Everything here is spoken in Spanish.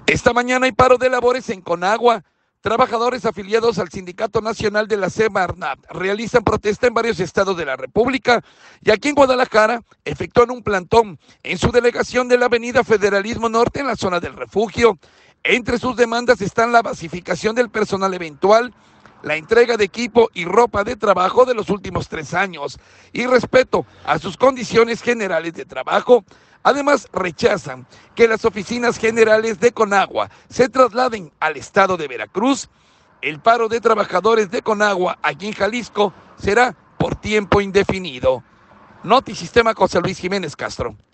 Esta mañana hay paro de labores en Conagua. Trabajadores afiliados al Sindicato Nacional de la Semarnat realizan protesta en varios estados de la República y aquí en Guadalajara efectúan un plantón en su delegación de la Avenida Federalismo Norte en la zona del refugio. Entre sus demandas están la basificación del personal eventual, la entrega de equipo y ropa de trabajo de los últimos 3 años y respeto a sus condiciones generales de trabajo. Además, rechazan que las oficinas generales de Conagua se trasladen al estado de Veracruz. El paro de trabajadores de Conagua aquí en Jalisco será por tiempo indefinido. Notisistema José Luis Jiménez Castro.